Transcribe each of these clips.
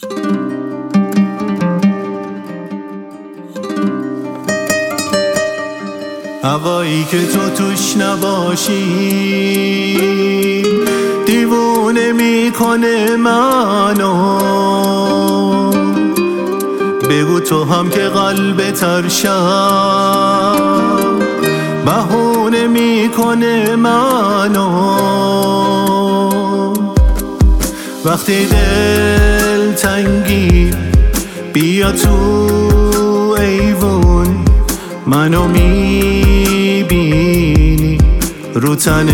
هوایی که تو توش نباشی دیوونه میکنه منو. بگو تو هم که قلب ترشم بهونه میکنه منو. وقتی دل تنگی بیا تو ایوون، منو میبینی رو تن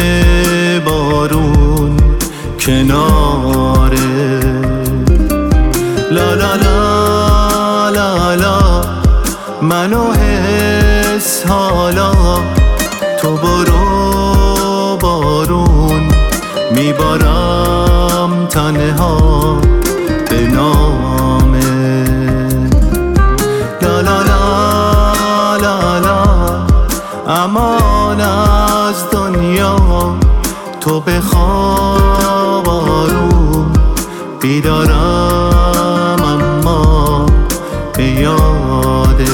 بارون کناره. لا لا لا لا لا منو حس حالا، تو برو بارون میبارم تنها به نامه. لا لا لا لا لا امان از دنیا، تو بخواب آروم بیدارم اما به یادت.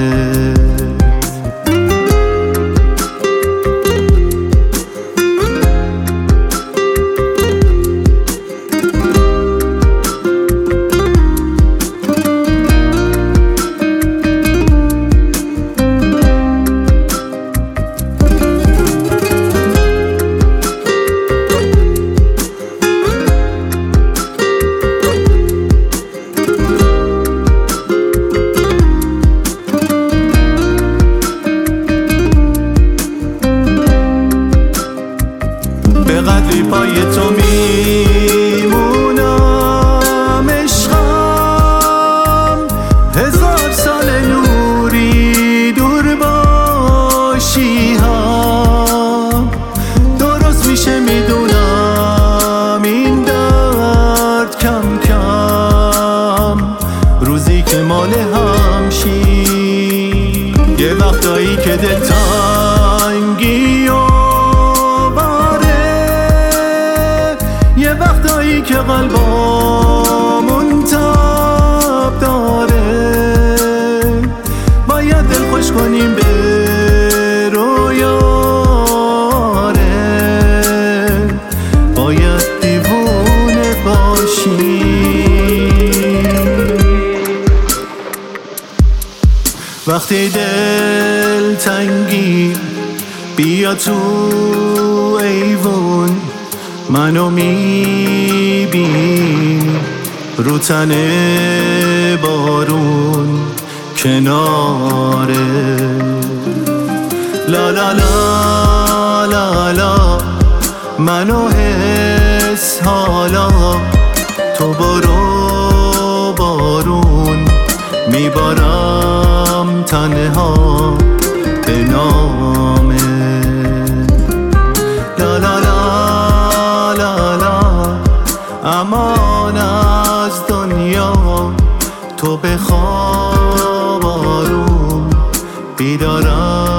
به قدری پای تو میمونم عشقم، 1000 سال نوری دور باشی هم درست میشه میدونم این درد کم کم روزی که مال همشی. یه وقتایی که دلتنگی یه وقتایی که قلبامون تاب داره، باید دل خوش کنیم به رویاره، باید دیوونه باشیم. وقتی دل تنگی بیا تو ایوون، منو میبینی رو تن بارون کناره. لا لا لا لا لا منو حس حالا، تو برو بارون میبارم تنها به نامه. لا لا لا امان از دنیا، تو بخواب آروم بیدارم